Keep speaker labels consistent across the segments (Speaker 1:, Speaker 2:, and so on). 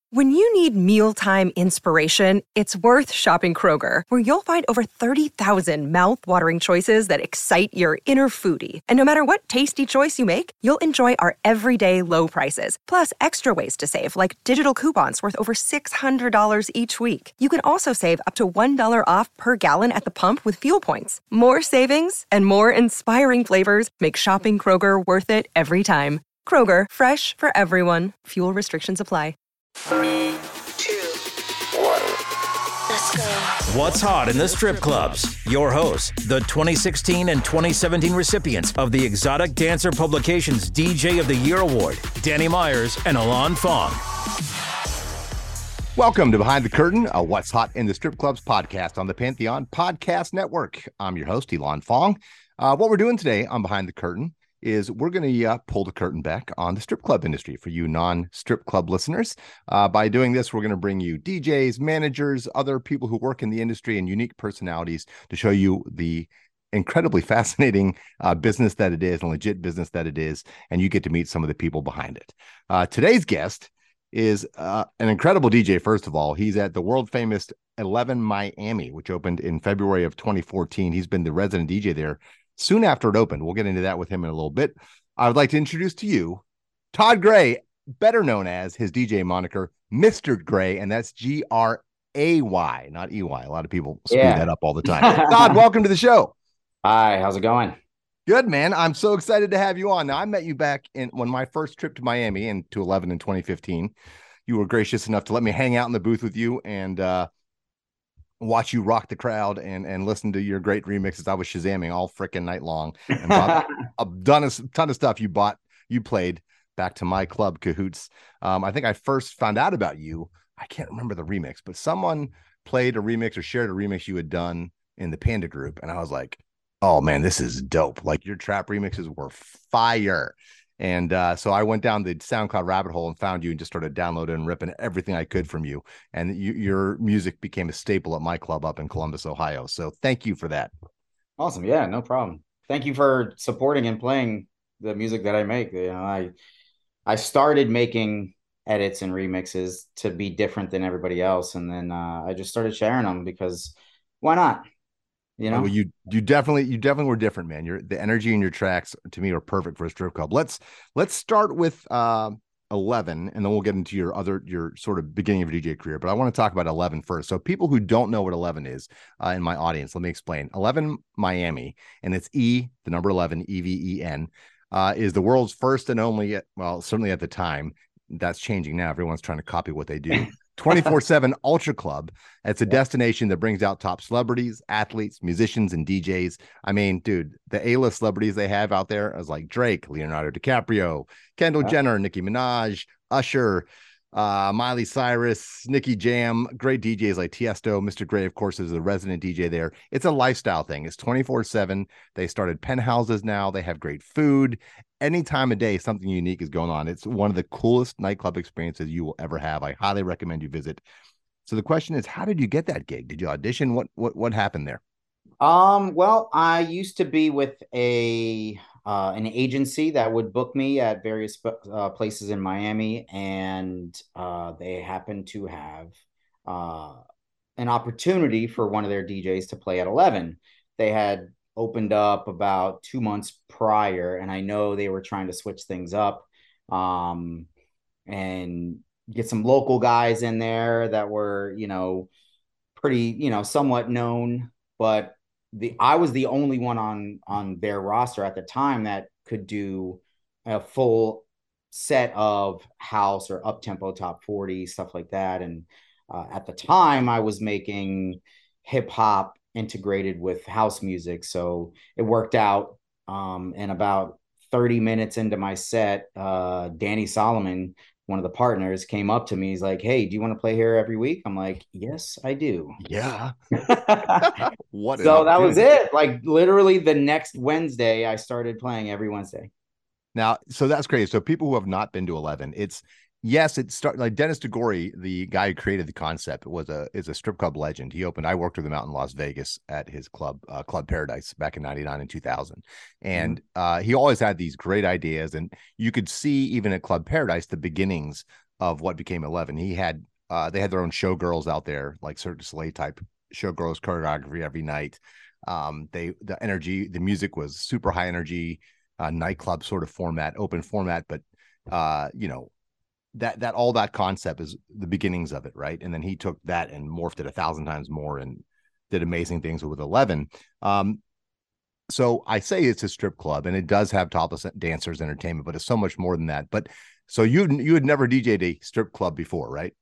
Speaker 1: When you need mealtime inspiration, it's worth shopping Kroger, where you'll find over 30,000 mouth-watering choices that excite your inner foodie. And no matter what tasty choice you make, you'll enjoy our everyday low prices, plus extra ways to save, like digital coupons worth over $600 each week. You can also save up to $1 off per gallon at the pump with fuel points. More savings and more inspiring flavors make shopping Kroger worth it every time. Kroger, fresh for everyone. Fuel restrictions apply.
Speaker 2: 3, 2, 1. Let's go.
Speaker 3: What's hot in the strip clubs? Your hosts, the 2016 and 2017 recipients of the Exotic Dancer Publications DJ of the Year Award, Danny Myers and Ilan Fong.
Speaker 4: Welcome to Behind the Curtain, a What's Hot in the Strip Clubs podcast on the Pantheon Podcast Network. I'm your host, Ilan Fong. What we're doing today on Behind the Curtain is we're going to pull the curtain back on the strip club industry for you non-strip club listeners. By doing this, we're going to bring you DJs, managers, other people who work in the industry, and unique personalities to show you the incredibly fascinating business that it is and legit business that it is, and you get to meet some of the people behind it. Today's guest is an incredible DJ, first of all. He's at the world-famous 11 Miami, which opened in February of 2014. He's been the resident DJ there soon after it opened. We'll get into that with him in a little bit. I would like to introduce to you Todd Gray, better known as his DJ moniker, Mr. Gray, and that's Gray, not EY. A lot of people screw that up all the time. Todd, welcome to the show.
Speaker 5: Hi, how's it going?
Speaker 4: Good, man. I'm so excited to have you on. Now, I met you back when my first trip to Miami and to 11 in 2015. You were gracious enough to let me hang out in the booth with you and watch you rock the crowd and listen to your great remixes. I was Shazamming all freaking night long. And I've done a ton of stuff you played back to my club Cahoots. I think I first found out about you. I can't remember the remix, but someone played a remix or shared a remix you had done in the Panda group. And I was like, oh man, this is dope. Like, your trap remixes were fire. And so I went down the SoundCloud rabbit hole and found you and just started downloading and ripping everything I could from you. And your music became a staple at my club up in Columbus, Ohio. So thank you for that.
Speaker 5: Awesome. Yeah, no problem. Thank you for supporting and playing the music that I make. You know, I started making edits and remixes to be different than everybody else. And then I just started sharing them because why not? You know,
Speaker 4: well, you definitely were different, man. The energy in your tracks to me are perfect for a strip club. Let's start with 11, and then we'll get into your sort of beginning of your DJ career. But I want to talk about 11 first. So people who don't know what 11 is in my audience, let me explain. 11 Miami, and it's the number 11, EVEN, is the world's first and only. Well, certainly at the time. That's changing now. Everyone's trying to copy what they do. 24/7 Ultra Club. It's a destination that brings out top celebrities, athletes, musicians, and DJs. I mean, dude, the A-list celebrities they have out there is like Drake, Leonardo DiCaprio, Kendall Jenner, Nicki Minaj, Usher, Miley Cyrus, Nicky Jam, great DJs like Tiesto. Mr. Gray, of course, is the resident DJ there. It's a lifestyle thing. It's 24/7. They started penthouses now. They have great food. Any time of day, something unique is going on. It's one of the coolest nightclub experiences you will ever have. I highly recommend you visit. So the question is, how did you get that gig? Did you audition? What happened there?
Speaker 5: Well, I used to be with an agency that would book me at various places in Miami, and they happened to have an opportunity for one of their DJs to play at 11. They had opened up about 2 months prior, and I know they were trying to switch things up and get some local guys in there that were, pretty, somewhat known, but I was the only one on their roster at the time that could do a full set of house or up-tempo top 40, stuff like that. And at the time I was making hip hop integrated with house music. So it worked out. And about 30 minutes into my set, Danny Solomon, one of the partners, came up to me. He's like, "Hey, do you want to play here every week?" I'm like, "Yes, I do."
Speaker 4: Yeah.
Speaker 5: So that was it. Like, literally the next Wednesday, I started playing every Wednesday.
Speaker 4: Now, so that's crazy. So people who have not been to 11, it started like Dennis DeGore, the guy who created the concept, is a strip club legend. I worked with him out in Las Vegas at his club, Club Paradise, back in 99 and 2000. And he always had these great ideas. And you could see even at Club Paradise, the beginnings of what became 11. He had they had their own showgirls out there, like Cirque du Soleil type showgirls choreography every night. The energy, the music was super high energy, nightclub sort of format, open format, but you know, that all that concept is the beginnings of it, right? And then he took that and morphed it 1,000 times more and did amazing things with 11. So I say it's a strip club, and it does have topless dancers entertainment, but it's so much more than that. But so you had never DJ'd a strip club before, right?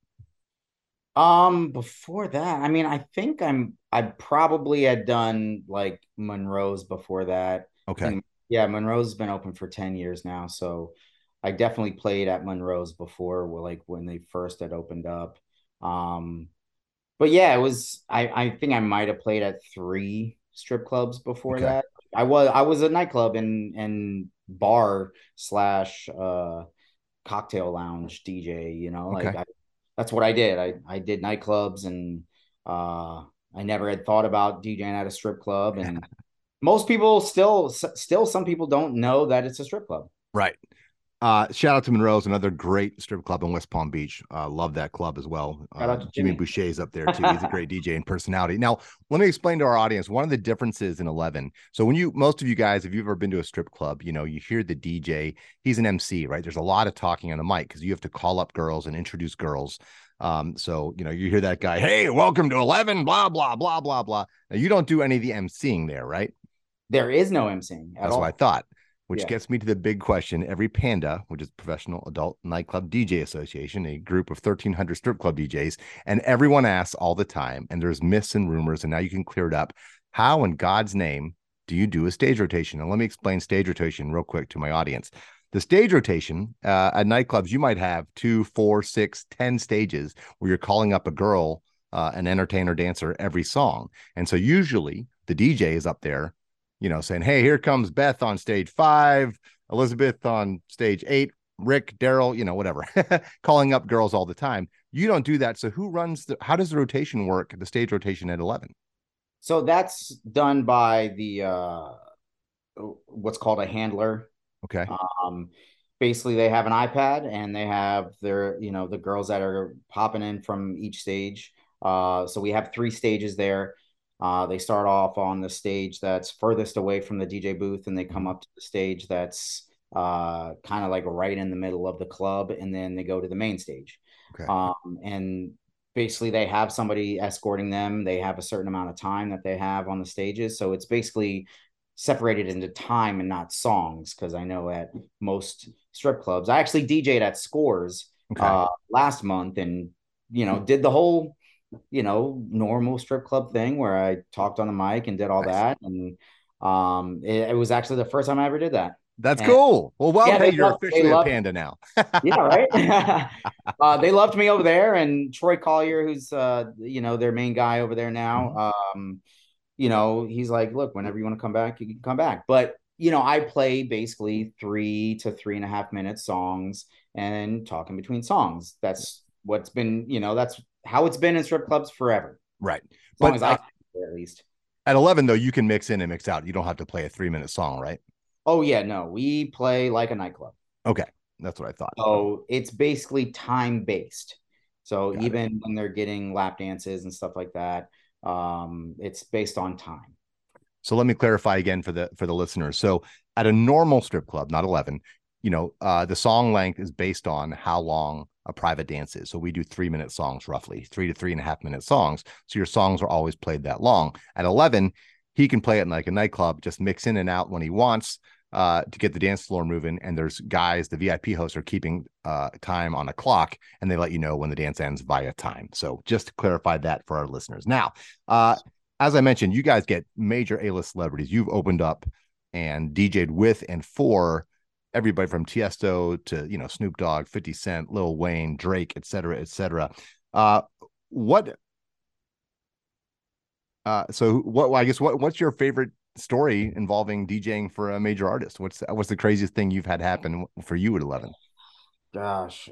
Speaker 5: Before that, I mean, I think I probably had done like Monroe's before that.
Speaker 4: Okay.
Speaker 5: And yeah, Monroe's been open for 10 years now. So I definitely played at Monroe's before, like when they first had opened up. Um, but yeah, it was I think I might have played at 3 strip clubs before
Speaker 4: Okay.
Speaker 5: that. I was a nightclub and bar slash cocktail lounge DJ,
Speaker 4: Okay.
Speaker 5: that's what I did. I did nightclubs and I never had thought about DJing at a strip club. And most people still some people don't know that it's a strip club.
Speaker 4: Right. Shout out to Monroe's, another great strip club in West Palm Beach. Love that club as well.
Speaker 5: Shout out to
Speaker 4: Jimmy
Speaker 5: Jimmy.
Speaker 4: Boucher's up there too. He's a great DJ and personality. Now, let me explain to our audience one of the differences in 11. So most of you guys, if you've ever been to a strip club, you hear the DJ, he's an MC, right? There's a lot of talking on the mic because you have to call up girls and introduce girls. So, you hear that guy, hey, welcome to 11, blah, blah, blah, blah, blah. Now, you don't do any of the MCing there, right?
Speaker 5: There is no MCing at
Speaker 4: That's
Speaker 5: all.
Speaker 4: what I thought. Which
Speaker 5: Yeah.
Speaker 4: gets me to the big question. Every PANDA, which is Professional Adult Nightclub DJ Association, a group of 1,300 strip club DJs, and everyone asks all the time, and there's myths and rumors, and now you can clear it up. How in God's name do you do a stage rotation? And let me explain stage rotation real quick to my audience. The stage rotation at nightclubs, you might have 2, 4, 6, 10 stages where you're calling up a girl, an entertainer, dancer every song. And so usually the DJ is up there, saying, hey, here comes Beth on stage 5, Elizabeth on stage 8, Rick, Daryl, whatever, calling up girls all the time. You don't do that. So how does the rotation work, the stage rotation at 11?
Speaker 5: So that's done by the what's called a handler.
Speaker 4: Okay.
Speaker 5: Basically they have an iPad and they have the girls that are popping in from each stage. So we have 3 stages there. They start off on the stage that's furthest away from the DJ booth, and they come up to the stage that's kind of like right in the middle of the club, and then they go to the main stage.
Speaker 4: Okay.
Speaker 5: And basically they have somebody escorting them. They have a certain amount of time that they have on the stages. So it's basically separated into time and not songs, because I know at most strip clubs, I actually DJ'd at Scores last month and, did the whole normal strip club thing where I talked on the mic and did all that. And it was actually the first time I ever did that.
Speaker 4: That's cool. Well,
Speaker 5: Yeah,
Speaker 4: hey, you're officially a PANDA now.
Speaker 5: Yeah, right. They loved me over there, and Troy Collier, who's their main guy over there now. He's like, look, whenever you want to come back, you can come back. But I play basically 3 to 3.5 minute songs and talk in between songs. That's what's been, that's how it's been in strip clubs forever.
Speaker 4: Right.
Speaker 5: As long as I can, at least.
Speaker 4: At 11, though, you can mix in and mix out. You don't have to play a 3-minute song, right?
Speaker 5: Oh, yeah. No, we play like a nightclub.
Speaker 4: Okay. That's what I thought.
Speaker 5: So it's basically time based. So
Speaker 4: Got
Speaker 5: even when they're getting lap dances and stuff like that, it's based on time.
Speaker 4: So let me clarify again for the listeners. So at a normal strip club, not 11, the song length is based on how long a private dance is. So we do 3-minute songs, roughly 3 to 3.5 minute songs. So your songs are always played that long. At 11, he can play it in like a nightclub, just mix in and out when he wants to get the dance floor moving. And there's guys, the VIP hosts are keeping time on a clock, and they let you know when the dance ends via time. So just to clarify that for our listeners. Now, as I mentioned, you guys get major A-list celebrities. You've opened up and DJ'd with and for everybody from Tiesto to, Snoop Dogg, 50 Cent, Lil Wayne, Drake, et cetera, et cetera. What's your favorite story involving DJing for a major artist? What's the craziest thing you've had happen for you at 11?
Speaker 5: Gosh,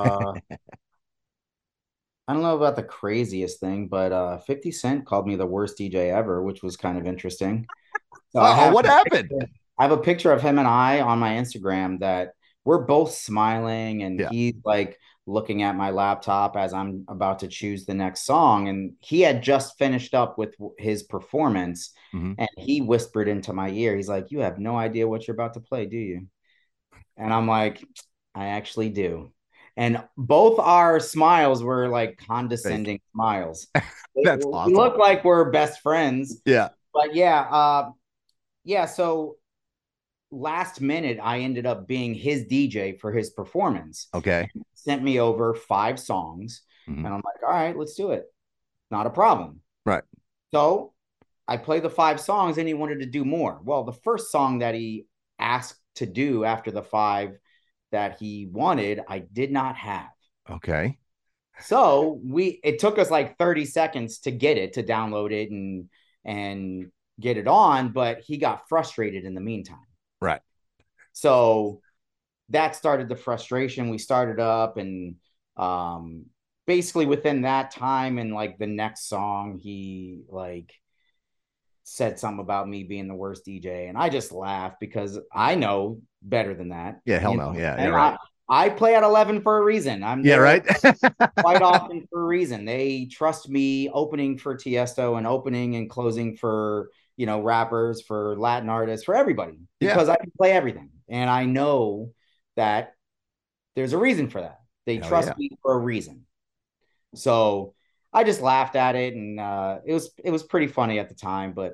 Speaker 5: I don't know about the craziest thing, but 50 Cent called me the worst DJ ever, which was kind of interesting. So
Speaker 4: what happened?
Speaker 5: I have a picture of him and I on my Instagram that we're both smiling, and
Speaker 4: Yeah.
Speaker 5: he's like looking at my laptop as I'm about to choose the next song. And he had just finished up with his performance,
Speaker 4: Mm-hmm.
Speaker 5: and he whispered into my ear, he's like, "You have no idea what you're about to play, do you?" And I'm like, "I actually do." And both our smiles were like
Speaker 4: Fake.
Speaker 5: condescending smiles.
Speaker 4: That's
Speaker 5: We
Speaker 4: awesome.
Speaker 5: look like we're best friends.
Speaker 4: Yeah.
Speaker 5: But yeah, so last minute I ended up being his DJ for his performance.
Speaker 4: Okay.
Speaker 5: Sent me over 5 songs,
Speaker 4: Mm-hmm.
Speaker 5: and I'm like, all right, let's do it. Not a problem.
Speaker 4: Right.
Speaker 5: So I played the 5 songs, and he wanted to do more. Well, the first song that he asked to do after the 5 that he wanted, I did not have.
Speaker 4: Okay.
Speaker 5: So it took us like 30 seconds to get it, to download it and get it on, but he got frustrated in the meantime.
Speaker 4: Right.
Speaker 5: So that started the frustration. We started up, and basically within that time and like the next song, he like said something about me being the worst DJ, and I just laughed because I know better than that.
Speaker 4: Yeah. Hell
Speaker 5: You
Speaker 4: no.
Speaker 5: know?
Speaker 4: Yeah.
Speaker 5: And
Speaker 4: Yeah. Right.
Speaker 5: I play at 11 for a reason. I'm
Speaker 4: Yeah.
Speaker 5: there
Speaker 4: Right.
Speaker 5: quite often for a reason. They trust me opening for Tiesto and opening and closing for, rappers, for Latin artists, for everybody,
Speaker 4: Yeah.
Speaker 5: because I can play everything. And I know that there's a reason for that. They
Speaker 4: Hell
Speaker 5: trust
Speaker 4: yeah.
Speaker 5: me for a reason. So I just laughed at it, and it was pretty funny at the time, but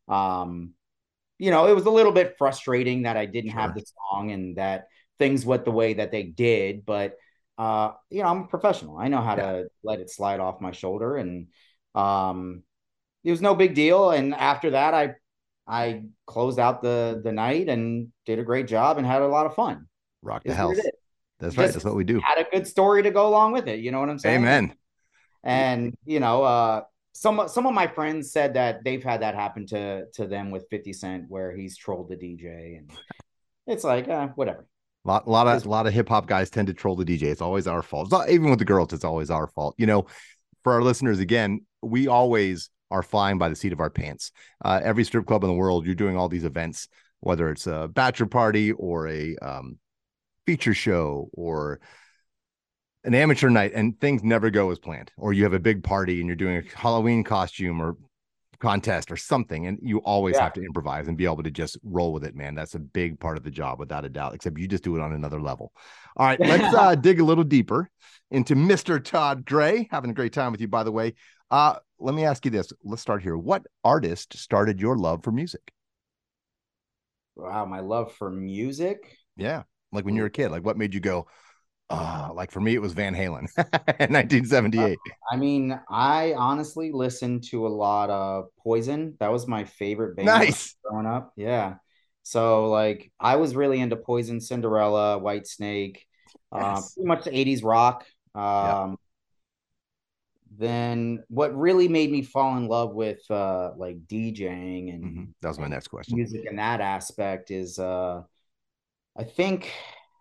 Speaker 5: it was a little bit frustrating that I didn't have
Speaker 4: Sure.
Speaker 5: the song and that things went the way that they did. But I'm a professional. I know how to let it slide off my shoulder, and it was no big deal. And after that, I closed out the night and did a great job and had a lot of fun.
Speaker 4: Rock the
Speaker 5: Is what
Speaker 4: house.
Speaker 5: it is.
Speaker 4: That's right.
Speaker 5: Just
Speaker 4: That's what we do.
Speaker 5: had a good story to go along with it. You know what I'm saying?
Speaker 4: Amen.
Speaker 5: And some of my friends said that they've had that happen to them with 50 Cent, where he's trolled the DJ, and it's like whatever.
Speaker 4: A lot of hip hop guys tend to troll the DJ. It's always our fault. It's not, even with the girls, it's always our fault. For our listeners, again, we always are flying by the seat of our pants. Every strip club in the world, you're doing all these events, whether it's a bachelor party or a feature show or an amateur night, and things never go as planned. Or you have a big party and you're doing a Halloween costume or contest or something, and you always have to improvise and be able to just roll with it, man. That's a big part of the job, without a doubt, except you just do it on another level. All right, let's dig a little deeper into Mr. Todd Gray. Having a great time with you, by the way. Let me ask you this. Let's start here. What artist started your love for music?
Speaker 5: Wow, my love for music.
Speaker 4: Yeah, like when you were a kid, like what made you go, like for me, it was Van Halen in 1978.
Speaker 5: I mean, I honestly listened to a lot of Poison. That was my favorite band
Speaker 4: Nice.
Speaker 5: growing up. Yeah. So like I was really into Poison, Cinderella, Whitesnake,
Speaker 4: Yes.
Speaker 5: pretty much the 80s rock. Then what really made me fall in love with like DJing and
Speaker 4: That was my next question.
Speaker 5: music in that aspect is I think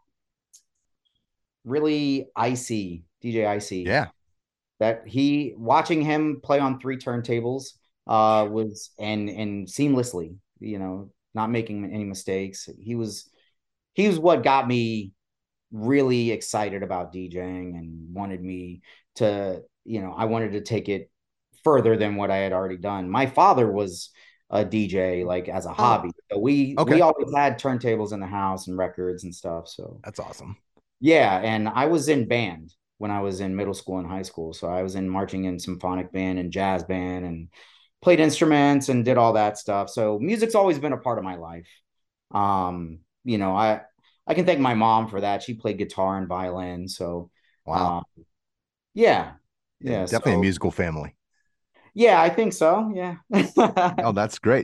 Speaker 5: really Icy, DJ Icy.
Speaker 4: Yeah.
Speaker 5: That watching him play on 3 turntables was and seamlessly, not making any mistakes. He was what got me really excited about DJing and wanted me to, I wanted to take it further than what I had already done. My father was a DJ, like as a hobby. So we always had turntables in the house and records and stuff. So
Speaker 4: that's awesome.
Speaker 5: Yeah. And I was in band when I was in middle school and high school. So I was in marching and symphonic band and jazz band and played instruments and did all that stuff. So music's always been a part of my life. I can thank my mom for that. She played guitar and violin. So
Speaker 4: wow.
Speaker 5: Yeah.
Speaker 4: Definitely a musical family.
Speaker 5: Yeah, I think so. Yeah.
Speaker 4: Oh, that's great.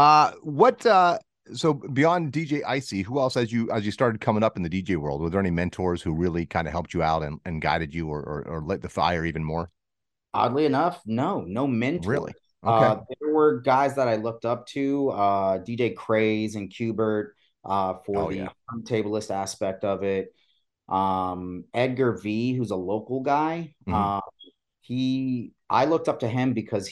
Speaker 4: So beyond DJ Icy, who else, as you started coming up in the DJ world, were there any mentors who really kind of helped you out and guided you or lit the fire even more?
Speaker 5: Oddly enough, no mentors.
Speaker 4: Really? Okay.
Speaker 5: There were guys that I looked up to, DJ Craze and Qbert for the turntablist aspect of it. Edgar V, who's a local guy. I looked up to him because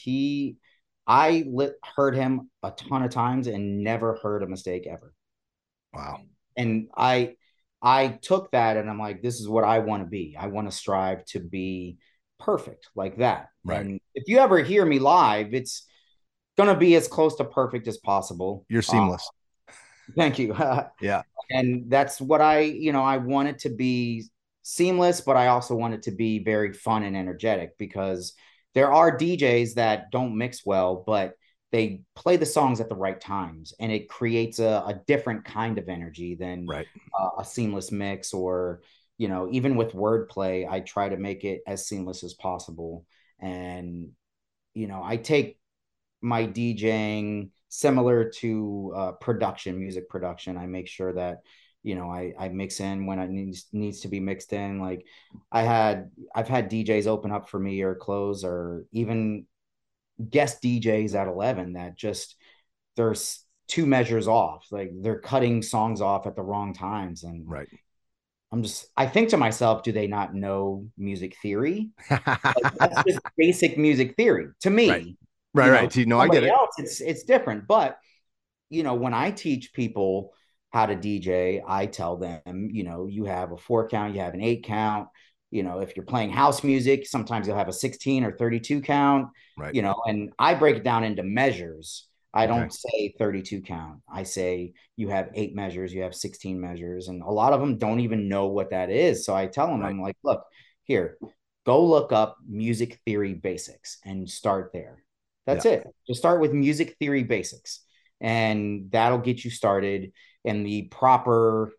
Speaker 5: heard him a ton of times and never heard a mistake ever.
Speaker 4: Wow.
Speaker 5: And I took that and I'm like, this is what I want to be. I want to strive to be perfect like that.
Speaker 4: Right.
Speaker 5: And if you ever hear me live, it's going to be as close to perfect as possible.
Speaker 4: You're seamless.
Speaker 5: Thank you.
Speaker 4: Yeah.
Speaker 5: And that's what I want it to be seamless, but I also want it to be very fun and energetic, because there are DJs that don't mix well, but they play the songs at the right times, and it creates a different kind of energy than
Speaker 4: Right.
Speaker 5: a seamless mix. Or, even with wordplay, I try to make it as seamless as possible. And, I take my DJing similar to music production. I make sure that I mix in when it needs to be mixed in. Like I've had DJs open up for me or close, or even guest DJs at 11 that just there's two measures off. Like they're cutting songs off at the wrong times, and
Speaker 4: Right.
Speaker 5: I think to myself, do they not know music theory? Like, that's just basic music theory to me.
Speaker 4: Right. Right. No, I get it.
Speaker 5: Else, it's different. But when I teach people how to DJ, I tell them, you have a 4 count, you have an 8 count. If you're playing house music, sometimes you'll have a 16 or 32 count.
Speaker 4: Right.
Speaker 5: And I break it down into measures. I don't say 32 count. I say you have 8 measures, you have 16 measures, and a lot of them don't even know what that is. So I tell them, I'm like, look, here, go look up music theory basics and start there. That's it. Just start with music theory basics, and that'll get you started in the proper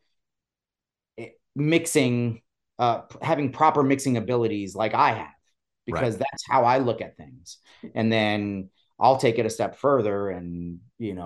Speaker 5: mixing, having proper mixing abilities like I have, because that's how I look at things. And then I'll take it a step further, and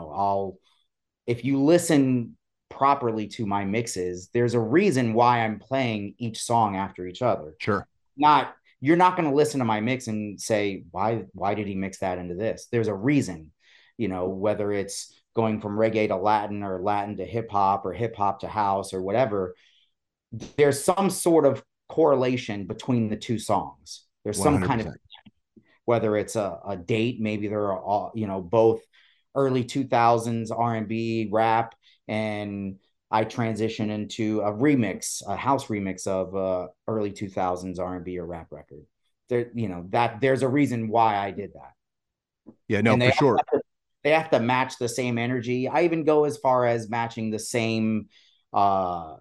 Speaker 5: if you listen properly to my mixes, there's a reason why I'm playing each song after each other.
Speaker 4: Sure.
Speaker 5: You're not going to listen to my mix and say, why did he mix that into this? There's a reason, whether it's going from reggae to Latin, or Latin to hip hop, or hip hop to house, or whatever. There's some sort of correlation between the two songs. There's some 100%. Kind of, whether it's a date, maybe they're all, both early 2000s R&B rap, and I transition into a house remix of early 2000s R&B or rap record. There's a reason why I did that.
Speaker 4: Yeah, no, for sure.
Speaker 5: They have to match the same energy. I even go as far as matching the same, sound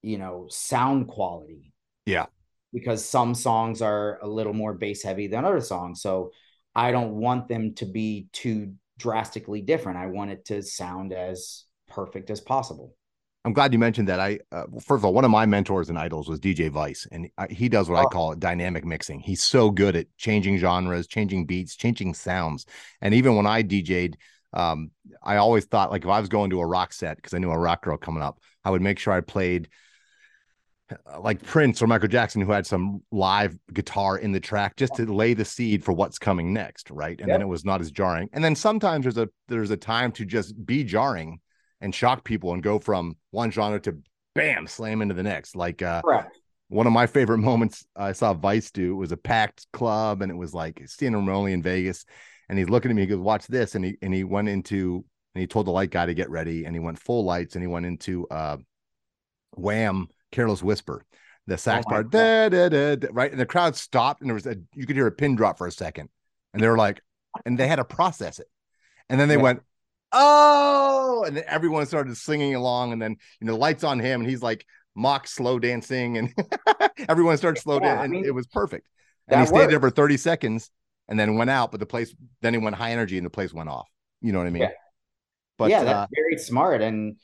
Speaker 5: quality.
Speaker 4: Yeah.
Speaker 5: Because some songs are a little more bass heavy than other songs. So I don't want them to be too drastically different. I want it to sound as perfect as possible.
Speaker 4: I'm glad you mentioned that. First of all, one of my mentors and idols was DJ Vice, and he does what I call dynamic mixing. He's so good at changing genres, changing beats, changing sounds. And even when I DJ'd, I always thought, like, if I was going to a rock set, because I knew a rock girl coming up, I would make sure I played like Prince or Michael Jackson, who had some live guitar in the track, just to lay the seed for what's coming next, right? And then it was not as jarring. And then sometimes there's a time to just be jarring and shock people and go from one genre to bam, slam into the next. Like one of my favorite moments I saw Vice do was a packed club, and it was like Stan Romoli in Vegas, and he's looking at me, he goes, watch this. And he went into, and he told the light guy to get ready, and he went full lights, and he went into Wham! Careless Whisper, the sax part, da, da, da, da, right? And the crowd stopped, and you could hear a pin drop for a second, and they were like, and they had to process it. And then they went, oh, and then everyone started singing along, and then the lights on him, and he's like mock slow dancing, and everyone started slow dancing, and it was perfect. And he stayed there for 30 seconds and then went out, but then he went high energy and the place went off. You know what I mean? But
Speaker 5: that's very smart. And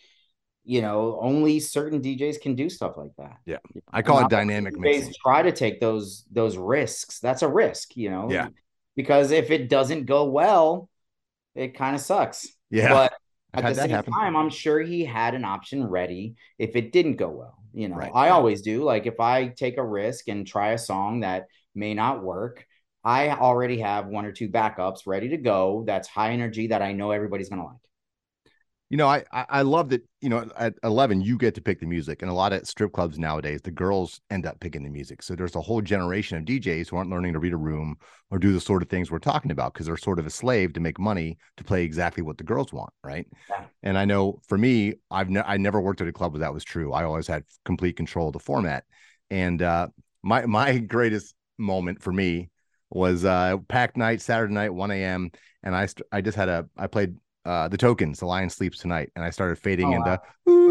Speaker 5: only certain DJs can do stuff like that.
Speaker 4: Yeah. I call it dynamic mixing.
Speaker 5: Try to take those risks. That's a risk, because if it doesn't go well, it kind of sucks.
Speaker 4: Yeah.
Speaker 5: But at the same time, I'm sure he had an option ready if it didn't go well. I always do. Like, if I take a risk and try a song that may not work, I already have 1 or 2 backups ready to go. That's high energy that I know everybody's going to like.
Speaker 4: I love that, at 11, you get to pick the music. And a lot of strip clubs nowadays, the girls end up picking the music. So there's a whole generation of DJs who aren't learning to read a room or do the sort of things we're talking about because they're sort of a slave to make money to play exactly what the girls want. Right.
Speaker 5: Yeah.
Speaker 4: And I know for me, I never worked at a club where that was true. I always had complete control of the format. And my greatest moment for me was packed night, Saturday night, 1 a.m. And I played The Tokens, The Lion Sleeps Tonight, and I started fading into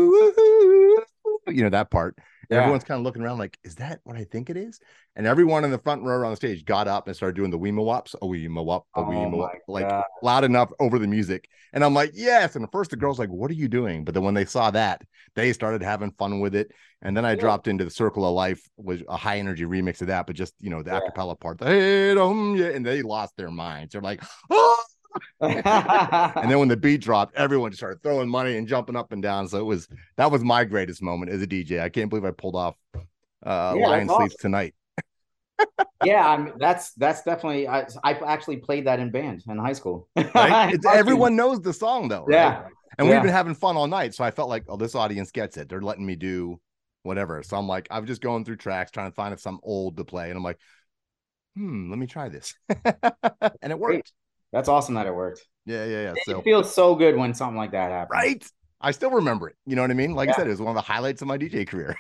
Speaker 4: that part. And everyone's kind of looking around like, is that what I think it is? And everyone in the front row on the stage got up and started doing the Weema Wops, a Weema Wop, a Weema Wop, like loud enough over the music. And I'm like, yes. And at first the girls like, what are you doing? But then when they saw that, they started having fun with it. And then I dropped into The Circle of Life, was a high energy remix of that, but just, the acapella part, and they lost their minds. They're like, oh. And then when the beat dropped, everyone just started throwing money and jumping up and down. So that was my greatest moment as a DJ. I can't believe I pulled off Lion Sleeps Tonight.
Speaker 5: That's definitely I actually played that in band in high school.
Speaker 4: Right? Everyone knows the song though, right?
Speaker 5: Yeah.
Speaker 4: And we've been having fun all night. So I felt like, oh, this audience gets it. They're letting me do whatever. So I'm like, I'm just going through tracks trying to find some old to play. And I'm like, let me try this. And it worked.
Speaker 5: Great. That's awesome that it worked.
Speaker 4: Yeah. So
Speaker 5: it feels so good when something like that happens.
Speaker 4: Right. I still remember it. You know what I mean? Like I said, it was one of the highlights of my DJ career.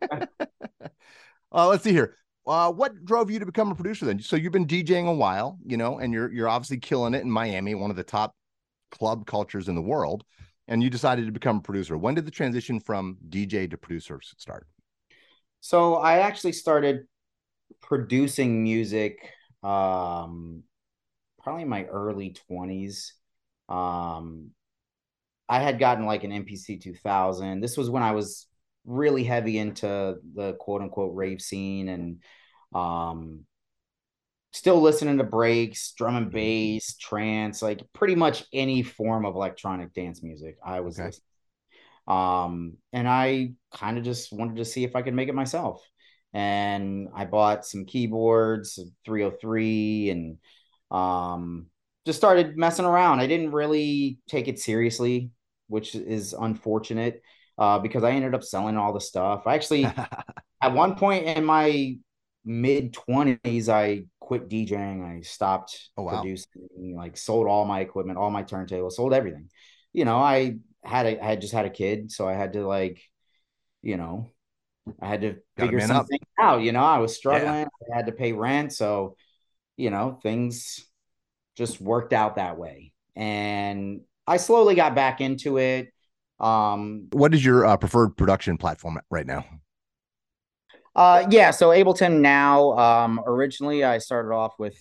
Speaker 4: Let's see here. What drove you to become a producer then? So you've been DJing a while, and you're obviously killing it in Miami, one of the top club cultures in the world, and you decided to become a producer. When did the transition from DJ to producer start?
Speaker 5: So I actually started producing music probably in my early 20s. I had gotten like an MPC 2000. This was when I was really heavy into the quote unquote rave scene and still listening to breaks, drum and bass, trance, like pretty much any form of electronic dance music I was listening. And I kind of just wanted to see if I could make it myself. And I bought some keyboards, 303, and just started messing around. I didn't really take it seriously, which is unfortunate because I ended up selling all the stuff. I actually, at one point in my mid-20s, I quit DJing. I stopped producing, like sold all my equipment, all my turntables, sold everything. I had just had a kid, so I had to I had to figure something out. I was struggling. I had to pay rent, so things just worked out that way. And I slowly got back into it.
Speaker 4: What is your preferred production platform right now?
Speaker 5: So Ableton now. Originally I started off with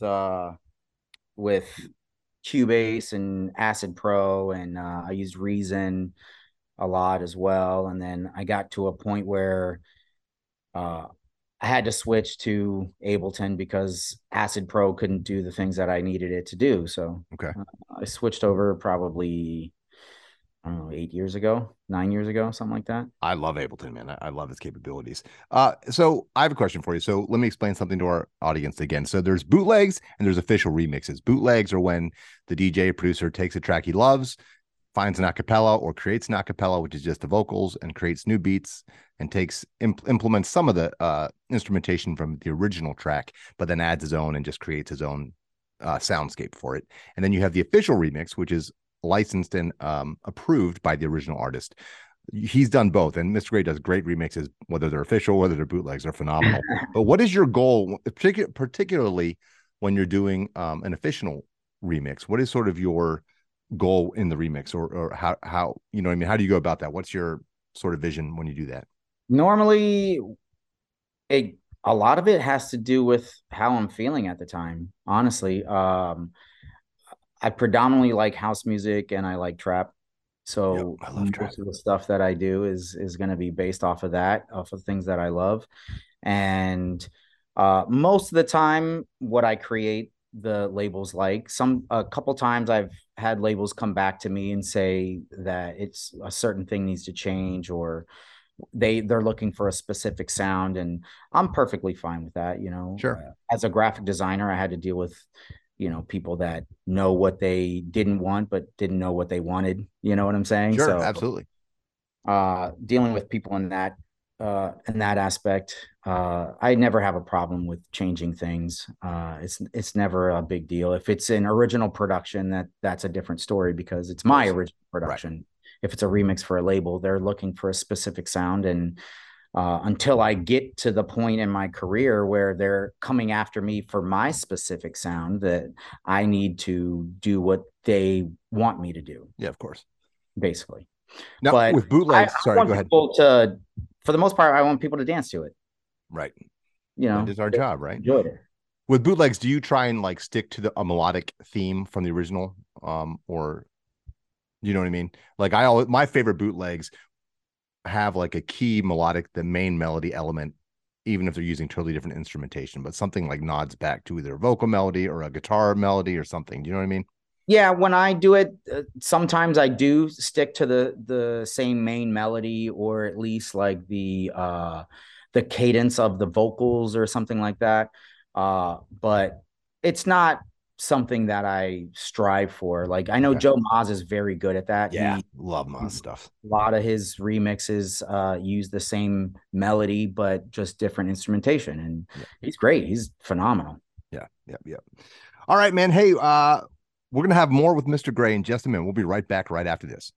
Speaker 5: Cubase and Acid Pro, and I used Reason a lot as well. And then I got to a point where I had to switch to Ableton because Acid Pro couldn't do the things that I needed it to do. So I switched over probably, I don't know, 9 years ago, something like that.
Speaker 4: I love Ableton, man. I love its capabilities. So I have a question for you. So let me explain something to our audience again. So there's bootlegs and there's official remixes. Bootlegs are when the DJ producer takes a track he loves, finds an acapella or creates an acapella, which is just the vocals, and creates new beats and implements some of the instrumentation from the original track, but then adds his own and just creates his own soundscape for it. And then you have the official remix, which is licensed and approved by the original artist. He's done both, and Mr. Gray does great remixes, whether they're official, whether they're bootlegs, they're phenomenal. But what is your goal, particularly when you're doing an official remix? What is sort of your goal in the remix, or how how do you go about that? What's your sort of vision when you do that?
Speaker 5: Normally, a lot of it has to do with how I'm feeling at the time. Honestly, I predominantly like house music and I like trap. So
Speaker 4: I love trap.
Speaker 5: Most of the stuff that I do is going to be based off of things that I love. And most of the time, what I create, the labels like. A couple times I've had labels come back to me and say that it's a certain thing needs to change, or they're looking for a specific sound, and I'm perfectly fine with that.
Speaker 4: Sure.
Speaker 5: As a graphic designer, I had to deal with people that know what they didn't want, but didn't know what they wanted. You know what I'm saying?
Speaker 4: Sure,
Speaker 5: So
Speaker 4: absolutely.
Speaker 5: dealing with people in that aspect, I never have a problem with changing things. It's never a big deal. If it's an original production, that's a different story because it's my original production. Right. If it's a remix for a label, they're looking for a specific sound, and until I get to the point in my career where they're coming after me for my specific sound, that I need to do what they want me to do.
Speaker 4: Yeah, of course.
Speaker 5: Basically.
Speaker 4: Now, but with bootlegs, sorry, go ahead.
Speaker 5: For the most part, I want people to dance to it.
Speaker 4: Right. That is our job, right?
Speaker 5: Enjoy it.
Speaker 4: With bootlegs, do you try and like stick to a melodic theme from the original, or you know what I mean? Like my favorite bootlegs have like a key melodic, the main melody element, even if they're using totally different instrumentation, but something like nods back to either a vocal melody or a guitar melody or something. Do you know what I mean?
Speaker 5: Yeah, when I do it, sometimes I do stick to the same main melody, or at least like the cadence of the vocals or something like that. But it's not something that I strive for. Like I know Joe Maz is very good at that.
Speaker 4: Yeah, love Maz stuff.
Speaker 5: A lot of his remixes use the same melody, but just different instrumentation, and he's great. He's phenomenal.
Speaker 4: Yeah. All right, man. Hey, we're going to have more with Mr. Gray in just a minute. We'll be right back right after this.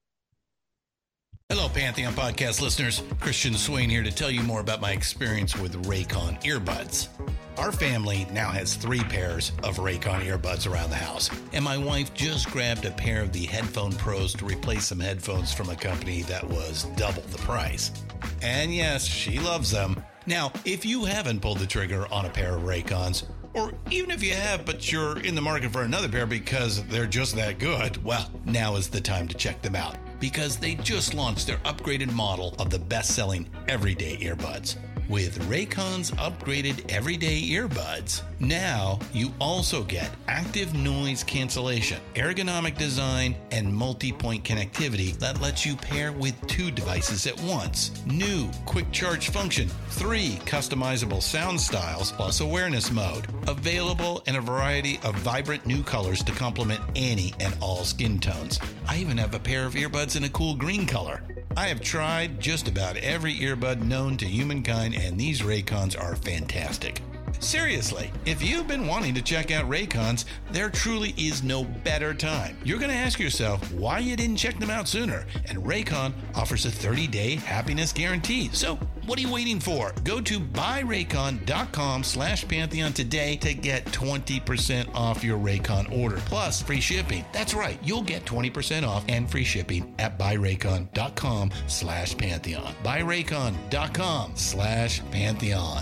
Speaker 6: Hello, Pantheon podcast listeners. Christian Swain here to tell you more about my experience with Raycon earbuds. Our family now has 3 pairs of Raycon earbuds around the house, and my wife just grabbed a pair of the Headphone Pros to replace some headphones from a company that was double the price. And yes, she loves them. Now, if you haven't pulled the trigger on a pair of Raycons, or even if you have, but you're in the market for another pair because they're just that good, well, now is the time to check them out, because they just launched their upgraded model of the best-selling everyday earbuds. With Raycon's upgraded everyday earbuds, now you also get active noise cancellation, ergonomic design, and multi-point connectivity that lets you pair with 2 devices at once. New quick charge function, 3 customizable sound styles, plus awareness mode. Available in a variety of vibrant new colors to complement any and all skin tones. I even have a pair of earbuds in a cool green color. I have tried just about every earbud known to humankind, and these Raycons are fantastic. Seriously, if you've been wanting to check out Raycons, there truly is no better time. You're going to ask yourself why you didn't check them out sooner, and Raycon offers a 30-day happiness guarantee. So what are you waiting for? Go to buyraycon.com/Pantheon today to get 20% off your Raycon order, plus free shipping. That's right, you'll get 20% off and free shipping at buyraycon.com/Pantheon. buyraycon.com/Pantheon.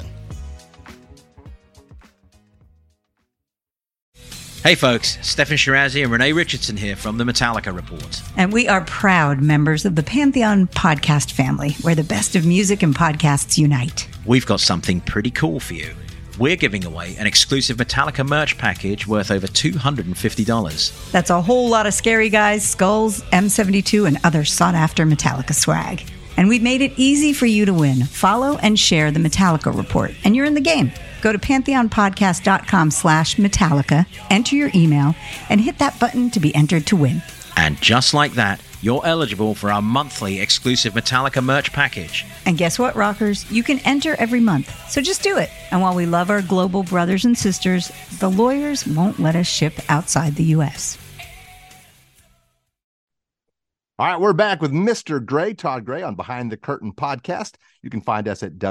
Speaker 7: Hey folks, Stefan Shirazi and Renee Richardson here from the Metallica Report.
Speaker 8: And we are proud members of the Pantheon podcast family, where the best of music and podcasts unite.
Speaker 7: We've got something pretty cool for you. We're giving away an exclusive Metallica merch package worth over $250.
Speaker 8: That's a whole lot of Scary Guys, skulls, M72, and other sought-after Metallica swag. And we've made it easy for you to win. Follow and share the Metallica Report, and you're in the game. Go to pantheonpodcast.com/Metallica, enter your email, and hit that button to be entered to win.
Speaker 7: And just like that, you're eligible for our monthly exclusive Metallica merch package.
Speaker 8: And guess what, rockers? You can enter every month, so just do it. And while we love our global brothers and sisters, the lawyers won't let us ship outside the U.S.
Speaker 4: All right, we're back with Mr. Gray, Todd Gray, on Behind the Curtain podcast. You can find us at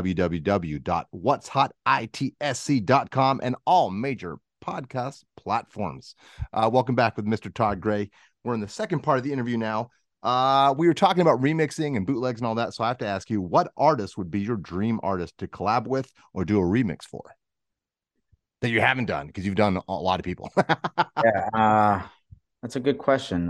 Speaker 4: www.whatshotitsc.com and all major podcast platforms. Welcome back with Mr. Todd Gray. We're in the second part of the interview now. We were talking about remixing and bootlegs and all that, so I have to ask you, what artist would be your dream artist to collab with or do a remix for that you haven't done? Because you've done a lot of people.
Speaker 5: Yeah, that's a good question.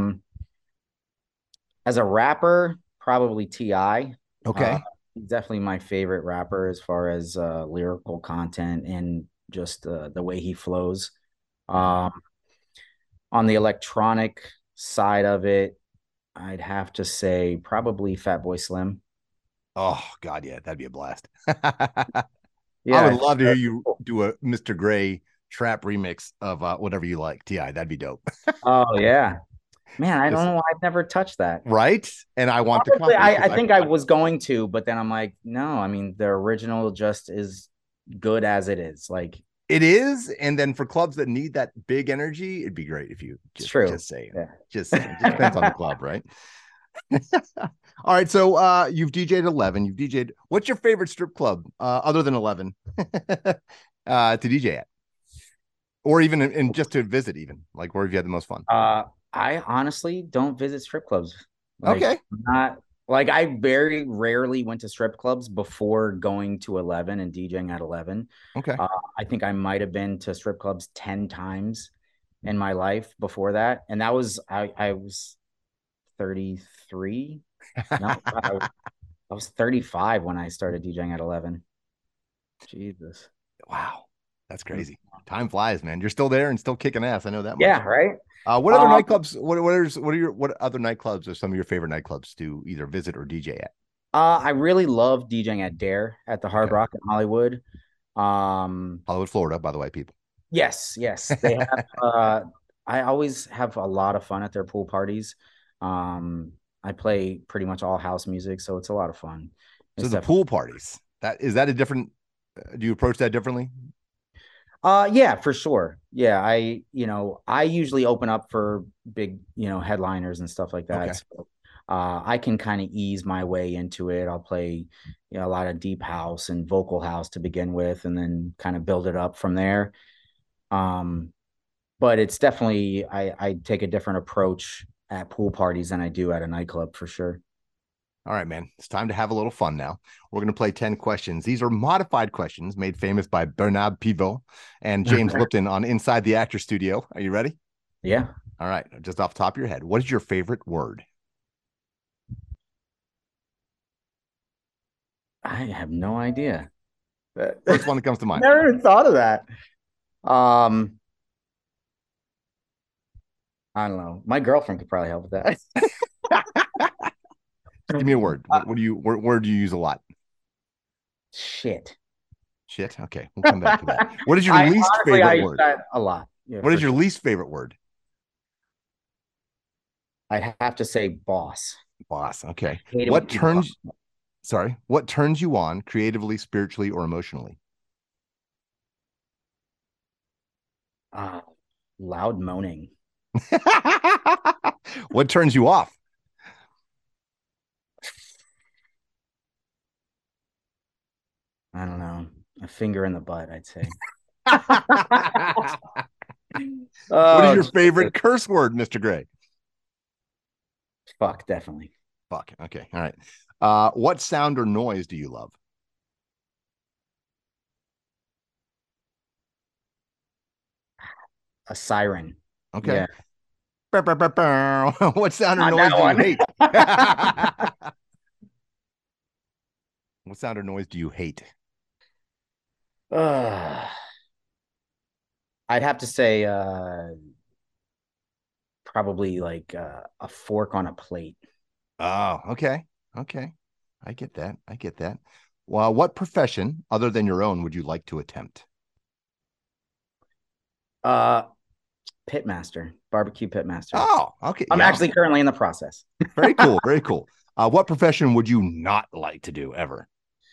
Speaker 5: As a rapper, probably T.I.
Speaker 4: Okay.
Speaker 5: He's definitely my favorite rapper as far as lyrical content and just the way he flows. On the electronic side of it, I'd have to say probably Fatboy Slim.
Speaker 4: Oh, God, yeah, that'd be a blast.
Speaker 5: Yeah,
Speaker 4: I would love to hear you do a Mr. Gray trap remix of Whatever You Like, T.I. That'd be dope.
Speaker 5: Oh yeah, man. I
Speaker 4: Just-
Speaker 5: don't know. I've never touched that.
Speaker 4: Right? And I want the
Speaker 5: Probably,
Speaker 4: copy. 'cause
Speaker 5: I think I was going to, but then I'm like, no. I mean, the original just is good as it is. Like,
Speaker 4: it is. And then for clubs that need that big energy, it'd be great if you
Speaker 5: it's true.
Speaker 4: just say,
Speaker 5: Yeah.
Speaker 4: just depends on the club, right? All right. So you've DJ'd 11. You've DJ'd. What's your favorite strip club other than 11 to DJ at? Or even in just to visit, even like where have you had the most fun?
Speaker 5: I honestly don't visit strip clubs. Like,
Speaker 4: Okay.
Speaker 5: not like I very rarely went to strip clubs before going to 11 and DJing at 11.
Speaker 4: Okay.
Speaker 5: I think I might have been to strip clubs 10 times in my life before that, and that was I was 33. No, I was 35 when I started DJing at 11. Jesus.
Speaker 4: Wow. That's crazy. Time flies, man. You're still there and still kicking ass. I know that much.
Speaker 5: Yeah, right.
Speaker 4: What other nightclubs? What other nightclubs are some of your favorite nightclubs to either visit or DJ at?
Speaker 5: I really love DJing at Dare at the Hard
Speaker 4: Okay.
Speaker 5: Rock in Hollywood.
Speaker 4: Hollywood, Florida, by the way, people.
Speaker 5: Yes. They have I always have a lot of fun at their pool parties. I play pretty much all house music, so it's a lot of fun.
Speaker 4: So
Speaker 5: It's
Speaker 4: the pool parties, that a different do you approach that differently?
Speaker 5: Yeah, for sure. Yeah, I usually open up for big, headliners and stuff like that.
Speaker 4: Okay.
Speaker 5: So, I can kind of ease my way into it. I'll play, a lot of deep house and vocal house to begin with, and then kind of build it up from there. But it's definitely I take a different approach at pool parties than I do at a nightclub for sure.
Speaker 4: All right, man. It's time to have a little fun now. We're going to play 10 questions. These are modified questions made famous by Bernard Pivot and James Lipton on Inside the Actor Studio. Are you ready?
Speaker 5: Yeah.
Speaker 4: All right. Just off the top of your head, what is your favorite word?
Speaker 5: I have no idea.
Speaker 4: First one that comes to mind.
Speaker 5: Never even thought of that. I don't know. My girlfriend could probably help with that.
Speaker 4: Give me a word. What do you word do you use a lot?
Speaker 5: Shit.
Speaker 4: Shit. Okay, we'll come back to that. What is your least
Speaker 5: honestly,
Speaker 4: favorite
Speaker 5: I use
Speaker 4: word?
Speaker 5: that a lot. Yeah,
Speaker 4: What is
Speaker 5: for
Speaker 4: your
Speaker 5: sure.
Speaker 4: least favorite word?
Speaker 5: I'd have to say boss.
Speaker 4: Boss. Okay.
Speaker 5: Hate it
Speaker 4: What
Speaker 5: when people
Speaker 4: turns what turns you on creatively, spiritually, or emotionally?
Speaker 5: Loud moaning.
Speaker 4: What turns you off?
Speaker 5: I don't know. A finger in the butt, I'd say.
Speaker 4: What is your favorite curse word, Mr. Gray?
Speaker 5: Fuck, definitely.
Speaker 4: Fuck. Okay. All right. What sound or noise do you love?
Speaker 5: A siren.
Speaker 4: Okay.
Speaker 5: Yeah.
Speaker 4: Bow, bow, bow, bow. What sound or
Speaker 5: Not
Speaker 4: noise
Speaker 5: that
Speaker 4: do
Speaker 5: one.
Speaker 4: you hate? What sound or noise do you hate?
Speaker 5: I'd have to say probably like a fork on a plate.
Speaker 4: Oh, okay. Okay. I get that. I get that. Well, what profession other than your own would you like to attempt?
Speaker 5: Pitmaster, barbecue pitmaster.
Speaker 4: Oh, okay.
Speaker 5: I'm
Speaker 4: Yeah.
Speaker 5: actually currently in the process.
Speaker 4: Very cool. Very cool. What profession would you not like to do ever?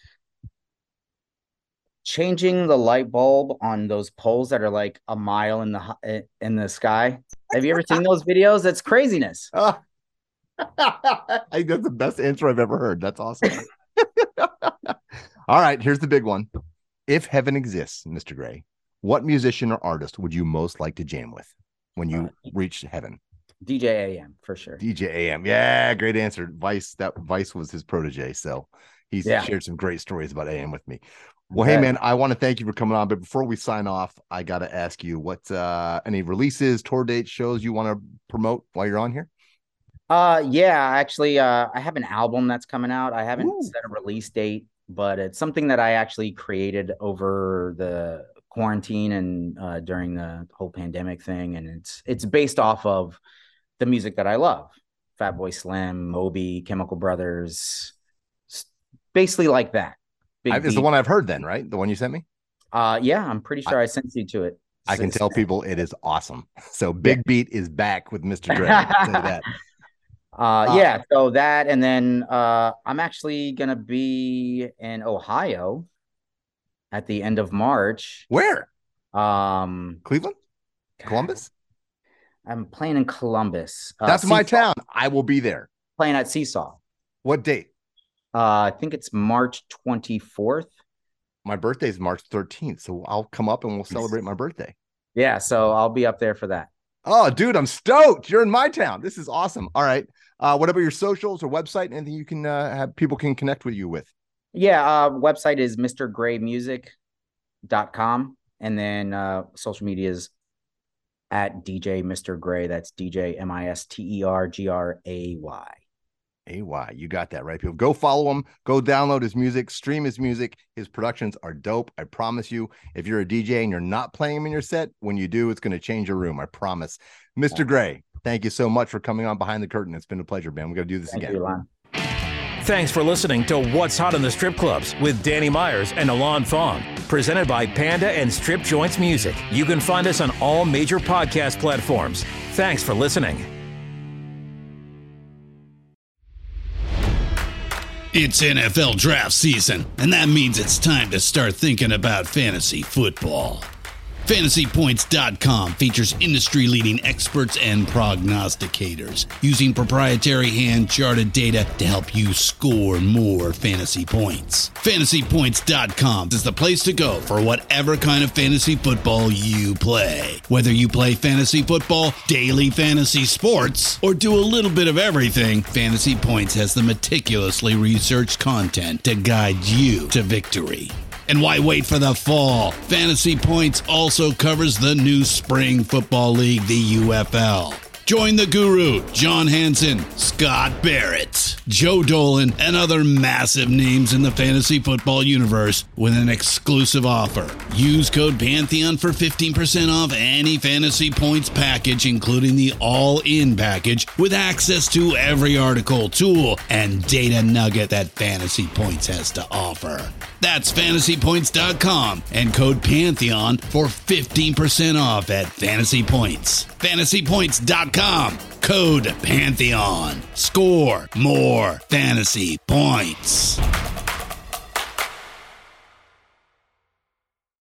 Speaker 5: Changing the light bulb on those poles that are like a mile in the sky. Have you ever seen those videos? That's craziness.
Speaker 4: I think that's the best answer I've ever heard. That's awesome. All right, here's the big one. If heaven exists, Mr. Gray, what musician or artist would you most like to jam with when you reach heaven?
Speaker 5: DJ AM for sure.
Speaker 4: DJ AM. Yeah, great answer. Vice was his protege, so he's shared some great stories about AM with me. Well, hey man, I want to thank you for coming on, but before we sign off, I got to ask you what any releases, tour dates, shows you want to promote while you're on here?
Speaker 5: Yeah, actually, I have an album that's coming out. I haven't set a release date, but it's something that I actually created over the quarantine and during the whole pandemic thing, and it's based off of the music that I love. Fatboy Slim, Moby, Chemical Brothers, basically like that.
Speaker 4: It's the one I've heard then, right? The one you sent me?
Speaker 5: Yeah, I'm pretty sure I sent you to it.
Speaker 4: I can tell people it is awesome. So Big Beat is back with Mr. Dre. I can say that.
Speaker 5: Yeah, so that, and then I'm actually gonna be in Ohio at the end of March.
Speaker 4: Where?
Speaker 5: Cleveland?
Speaker 4: Columbus?
Speaker 5: I'm playing in Columbus.
Speaker 4: That's my town. I will be there.
Speaker 5: Playing at Seesaw.
Speaker 4: What date?
Speaker 5: I think it's March 24th.
Speaker 4: My birthday is March 13th, so I'll come up and we'll celebrate my birthday.
Speaker 5: Yeah, so I'll be up there for that.
Speaker 4: Oh, dude, I'm stoked. You're in my town. This is awesome. All right. What about your socials or website? Anything you can have people can connect with you with?
Speaker 5: Yeah, website is mrgraymusic.com, and then social media is at DJ Mr. Gray. That's DJ MISTERGRAY.
Speaker 4: AY. You got that right, people. Go follow him. Go download his music. Stream his music. His productions are dope. I promise you. If you're a DJ and you're not playing him in your set, when you do, it's going to change your room. I promise. Mr. Gray, thank you so much for coming on Behind the Curtain. It's been a pleasure, man. We got to do this again.
Speaker 3: Thanks for listening to What's Hot in the Strip Clubs with Danny Myers and Alon Fong. Presented by Panda and Strip Joints Music. You can find us on all major podcast platforms. Thanks for listening.
Speaker 6: It's NFL draft season, and that means it's time to start thinking about fantasy football. FantasyPoints.com features industry-leading experts and prognosticators using proprietary hand-charted data to help you score more fantasy points. FantasyPoints.com is the place to go for whatever kind of fantasy football you play. Whether you play fantasy football, daily fantasy sports, or do a little bit of everything, Fantasy Points has the meticulously researched content to guide you to victory. And why wait for the fall? Fantasy Points also covers the new spring football league, the UFL. Join the guru, John Hansen, Scott Barrett, Joe Dolan, and other massive names in the fantasy football universe with an exclusive offer. Use code Pantheon for 15% off any Fantasy Points package, including the all-in package, with access to every article, tool, and data nugget that Fantasy Points has to offer. That's FantasyPoints.com and code Pantheon for 15% off at Fantasy Points. FantasyPoints.com, code Pantheon. Score more fantasy points.